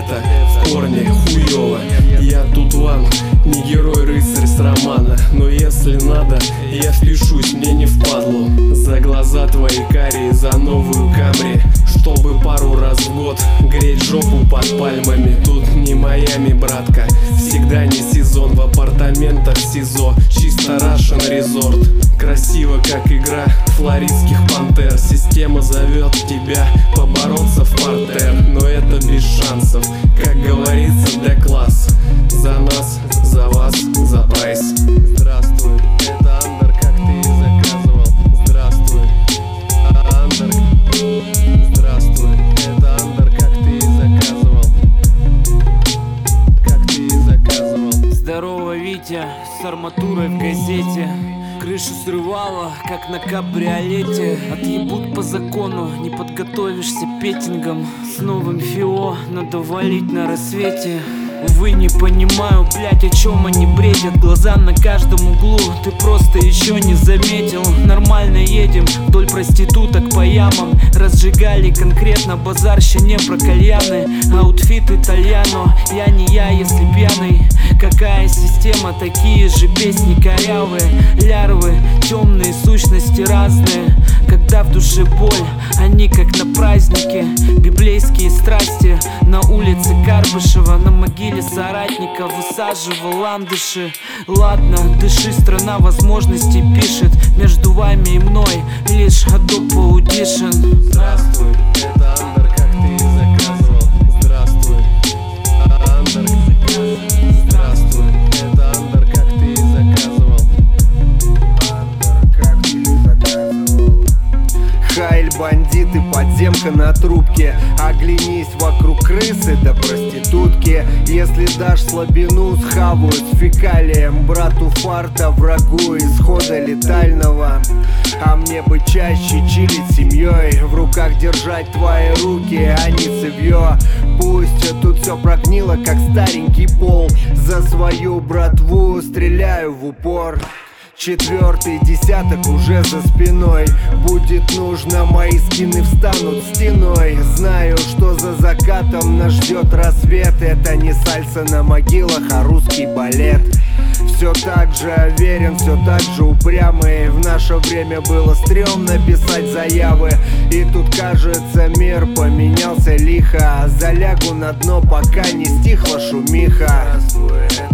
это в корне хуёво. Я тут вам не герой-рыцарь с романа, но если надо, я впишусь, мне не впадлу. За глаза твои карие, за новую Камри, чтобы пару раз в год греть жопу под пальмами. Тут не Майами, братка, всегда не сезон. В апартаментах СИЗО, чисто Russian Resort. Красиво, как игра флоридских пантер. Система зовет тебя побороться в партер, но это без шансов, как говорится, D-класс. За нас, за вас, за прайс. Здравствуй, это Андер, как ты и заказывал. Здравствуй, Андер. Здравствуй, это Андер, как ты и заказывал. Как ты и заказывал. Здорово, Витя, с арматурой в газете. Крышу срывало, как на кабриолете. Отъебут по закону, не подготовишься петингом. С новым ФИО надо валить на рассвете. Увы, не понимаю, блять, о чем они бредят. Глаза на каждом углу, ты просто еще не заметил. Нормально едем вдоль проституток по ямам. Разжигали конкретно базарща, не про кальяны. Аутфит итальяно, я не я, если пьяный. Какая система, такие же песни корявые. Лярвы, темные сущности разные. Когда в душе боль, они как на празднике. Библейские страсти на улице Карбышева. На могиле соратника высаживал ландыши. Ладно, дыши, страна возможностей пишет. Между вами и мной лишь Adobe Audition. Здравствуй, это Андер, как ты и заказывал. Здравствуй, Андер. Здравствуй, это Андер, как ты и заказывал. Андер, как ты и заказывал. Хайль, бандиты, подземка на трубке. Оглянись, вокруг крысы да проститутки. Если дашь слабину, схавают с фекалием. Брату фарта, врагу исхода летального. А мне бы чаще чилить семьей. В руках держать твои руки, а не цевьё. Пусть тут все прогнило, как старенький пол. За свою братву стреляю в упор. Четвертый десяток уже за спиной. Будет нужно, мои скины встанут стеной. Знаю, что за закатом нас ждет рассвет. Это не сальса на могилах, а русский балет. Все так же уверен, все так же упрямый. В наше время было стрёмно писать заявы. И тут, кажется, мир поменялся лихо. Залягу на дно, пока не стихла шумиха.